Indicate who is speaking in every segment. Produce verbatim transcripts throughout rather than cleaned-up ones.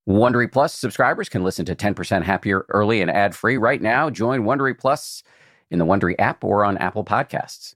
Speaker 1: Wondery Plus subscribers can listen to ten percent Happier early and ad-free right now. Join Wondery Plus in the Wondery app or on Apple Podcasts.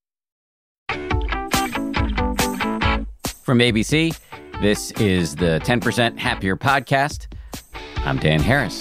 Speaker 1: From A B C, this is the ten percent Happier podcast. I'm Dan Harris.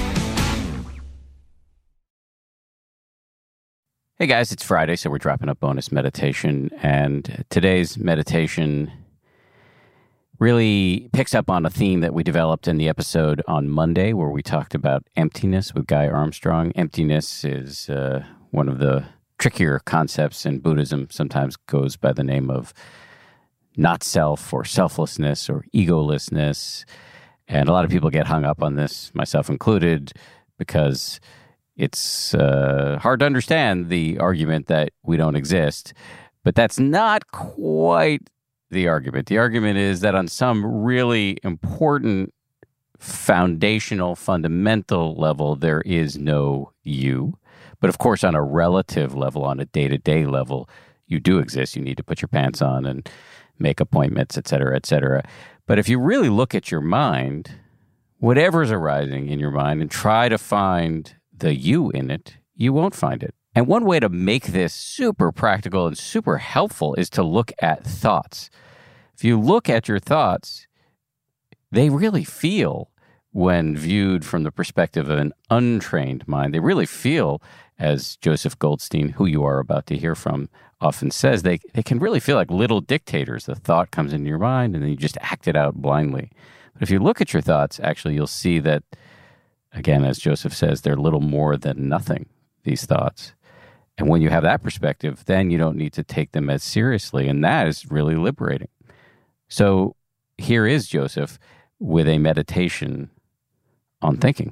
Speaker 1: Hey guys, it's Friday, so we're dropping a bonus meditation, and today's meditation really picks up on a theme that we developed in the episode on Monday, where we talked about emptiness with Guy Armstrong. Emptiness is uh, one of the trickier concepts in Buddhism, sometimes goes by the name of not self or selflessness or egolessness. And a lot of people get hung up on this, myself included, because it's uh, hard to understand the argument that we don't exist. But that's not quite the argument. The argument is that on some really important, foundational, fundamental level, there is no you. But of course, on a relative level, on a day-to-day level, you do exist. You need to put your pants on and make appointments, et cetera, et cetera. But if you really look at your mind, whatever's arising in your mind, and try to find the you in it, you won't find it. And one way to make this super practical and super helpful is to look at thoughts. If you look at your thoughts, they really feel, when viewed from the perspective of an untrained mind, they really feel, as Joseph Goldstein, who you are about to hear from, often says, they, they can really feel like little dictators. The thought comes into your mind and then you just act it out blindly. But if you look at your thoughts, actually you'll see that, again, as Joseph says, they're little more than nothing, these thoughts. And when you have that perspective, then you don't need to take them as seriously. And that is really liberating. So here is Joseph with a meditation on thinking.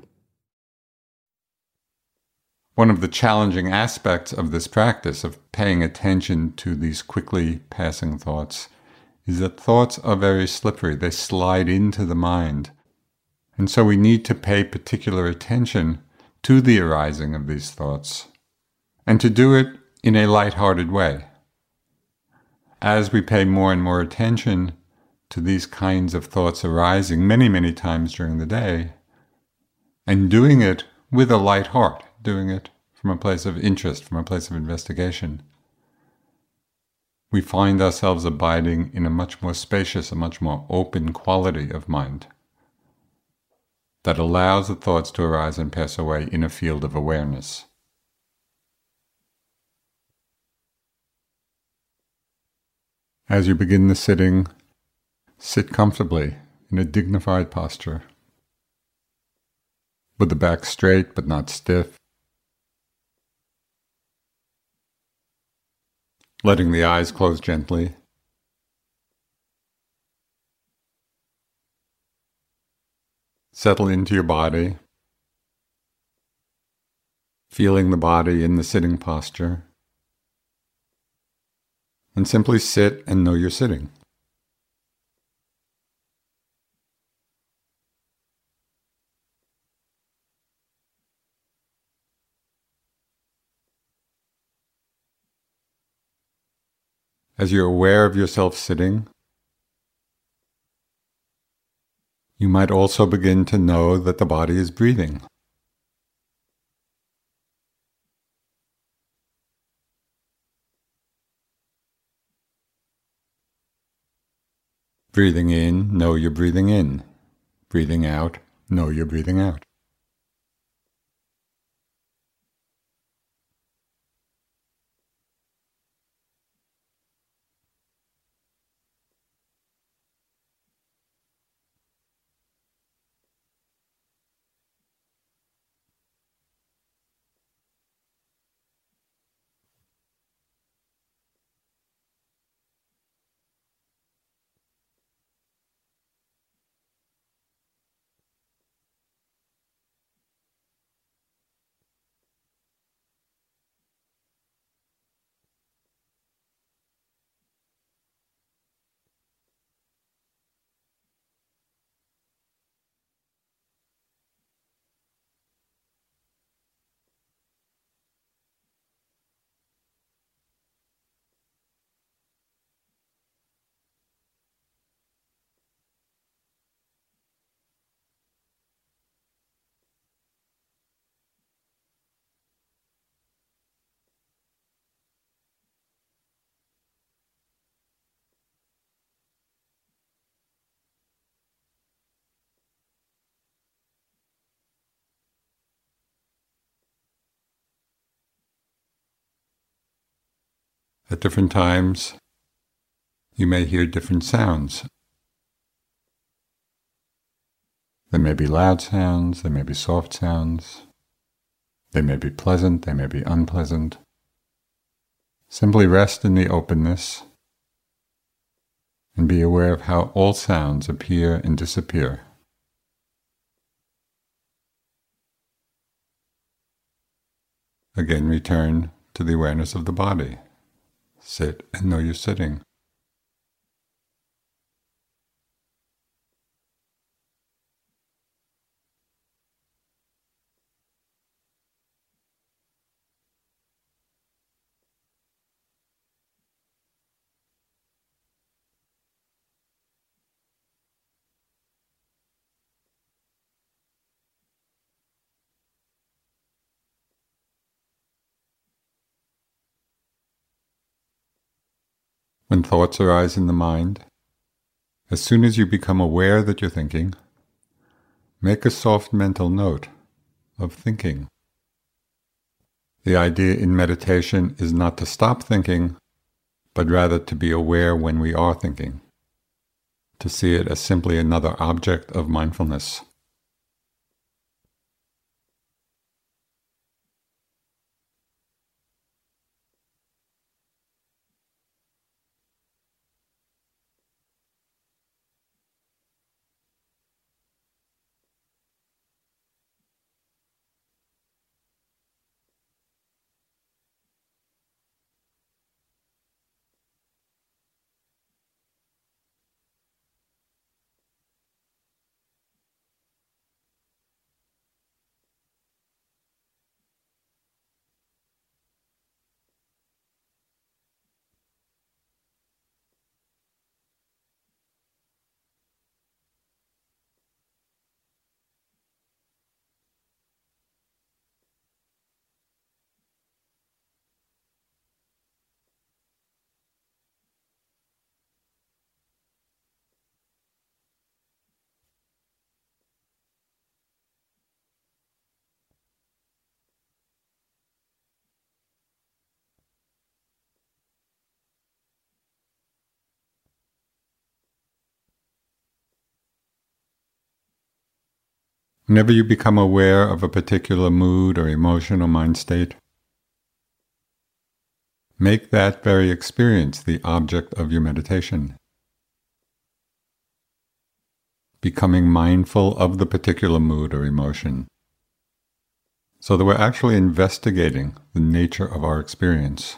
Speaker 2: One of the challenging aspects of this practice of paying attention to these quickly passing thoughts is that thoughts are very slippery. They slide into the mind. And so we need to pay particular attention to the arising of these thoughts, and to do it in a light-hearted way. As we pay more and more attention to these kinds of thoughts arising many, many times during the day, and doing it with a light heart, doing it from a place of interest, from a place of investigation, we find ourselves abiding in a much more spacious, a much more open quality of mind that allows the thoughts to arise and pass away in a field of awareness. As you begin the sitting, sit comfortably in a dignified posture, with the back straight but not stiff, letting the eyes close gently. Settle into your body, feeling the body in the sitting posture, and simply sit and know you're sitting. As you're aware of yourself sitting, you might also begin to know that the body is breathing. Breathing in, know you're breathing in. Breathing out, know you're breathing out. At different times, you may hear different sounds. There may be loud sounds, there may be soft sounds, they may be pleasant, they may be unpleasant. Simply rest in the openness and be aware of how all sounds appear and disappear. Again, return to the awareness of the body. Sit and know you're sitting. When thoughts arise in the mind, as soon as you become aware that you're thinking, make a soft mental note of thinking. The idea in meditation is not to stop thinking, but rather to be aware when we are thinking, to see it as simply another object of mindfulness. Whenever you become aware of a particular mood or emotion or mind state, make that very experience the object of your meditation. Becoming mindful of the particular mood or emotion, so that we're actually investigating the nature of our experience.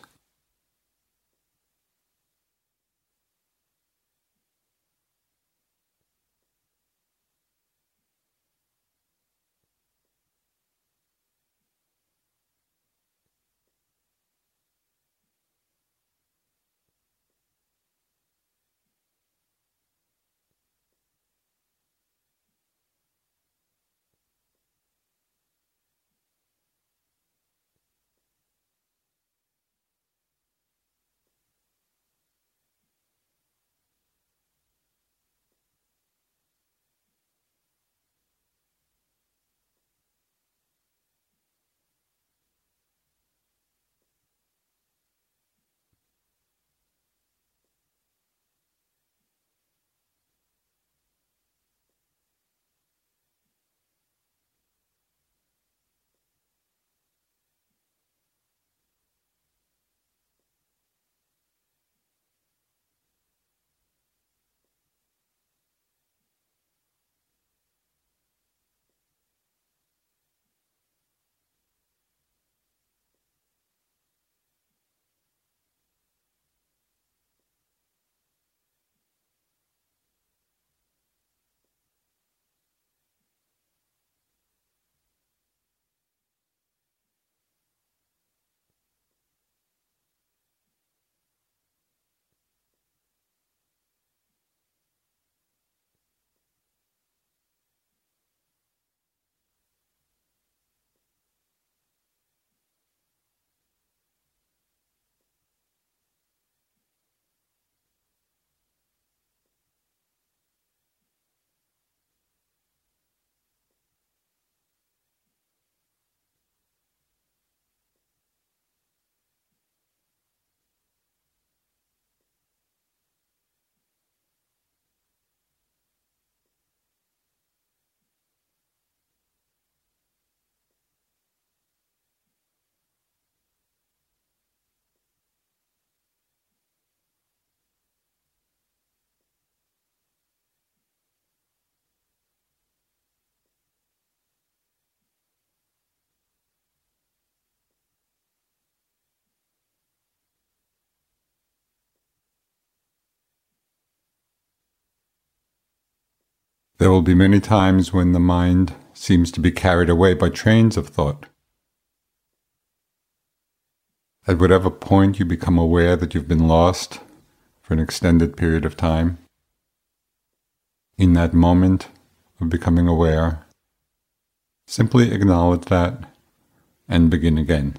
Speaker 2: There will be many times when the mind seems to be carried away by trains of thought. At whatever point you become aware that you've been lost for an extended period of time, in that moment of becoming aware, simply acknowledge that and begin again.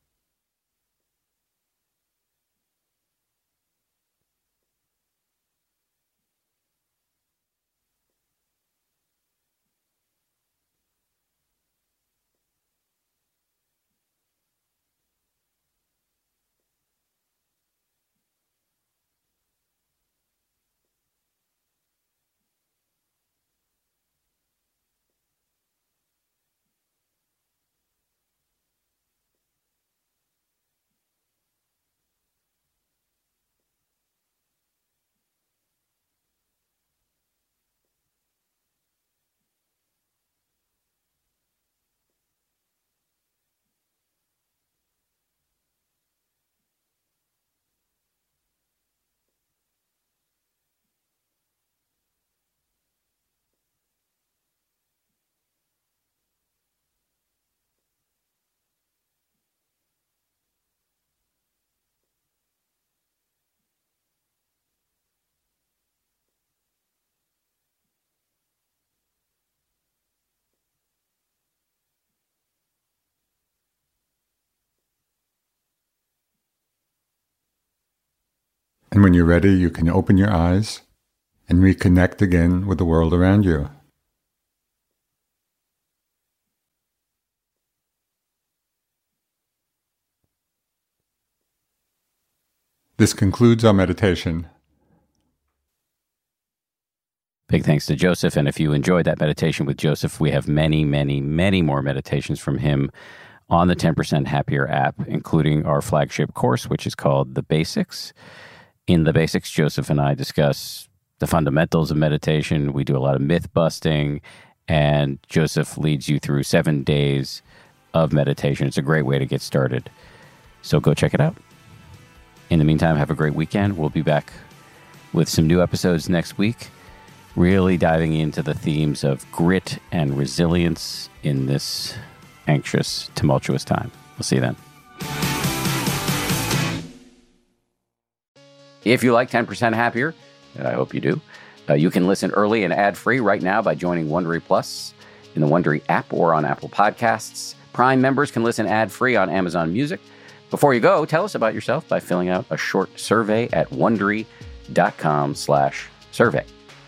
Speaker 2: And when you're ready, you can open your eyes and reconnect again with the world around you. This concludes our meditation.
Speaker 1: Big thanks to Joseph. And if you enjoyed that meditation with Joseph, we have many, many, many more meditations from him on the ten percent Happier app, including our flagship course, which is called The Basics. In The Basics, Joseph and I discuss the fundamentals of meditation. We do a lot of myth busting, and Joseph leads you through seven days of meditation. It's a great way to get started. So go check it out. In the meantime, have a great weekend. We'll be back with some new episodes next week, really diving into the themes of grit and resilience in this anxious, tumultuous time. We'll see you then. If you like ten percent Happier, and I hope you do, uh, you can listen early and ad-free right now by joining Wondery Plus in the Wondery app or on Apple Podcasts. Prime members can listen ad-free on Amazon Music. Before you go, tell us about yourself by filling out a short survey at Wondery.com slash survey.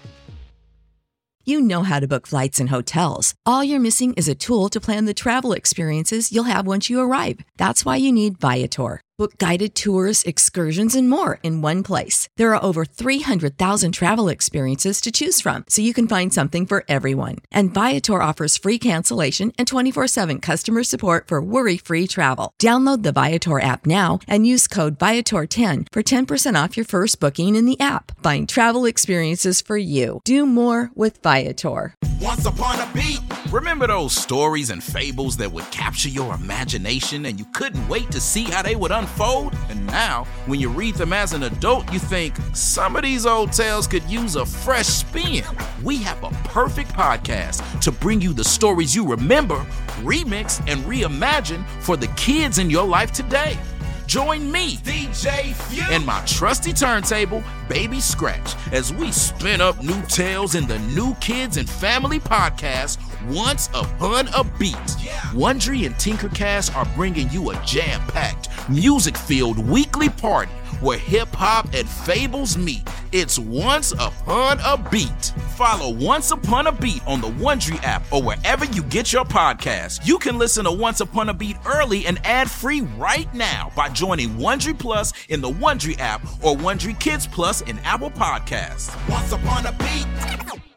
Speaker 3: You know how to book flights and hotels. All you're missing is a tool to plan the travel experiences you'll have once you arrive. That's why you need Viator. Book guided tours, excursions, and more in one place. There are over three hundred thousand travel experiences to choose from, so you can find something for everyone. And Viator offers free cancellation and twenty-four seven customer support for worry-free travel. Download the Viator app now and use code Viator ten for ten percent off your first booking in the app. Find travel experiences for you. Do more with Viator.
Speaker 4: Once upon a beat. Remember those stories and fables that would capture your imagination and you couldn't wait to see how they would unfold? And now, when you read them as an adult, you think, some of these old tales could use a fresh spin. We have a perfect podcast to bring you the stories you remember, remix, and reimagine for the kids in your life today. Join me, D J Few, and my trusty turntable, Baby Scratch, as we spin up new tales in the New Kids and Family podcast, Once Upon a Beat. Yeah. Wondery and Tinkercast are bringing you a jam-packed, music-filled weekly party where hip-hop and fables meet. It's Once Upon a Beat. Follow Once Upon a Beat on the Wondery app or wherever you get your podcasts. You can listen to Once Upon a Beat early and ad-free right now by joining Wondery Plus in the Wondery app or Wondery Kids Plus in Apple Podcasts. Once Upon a Beat.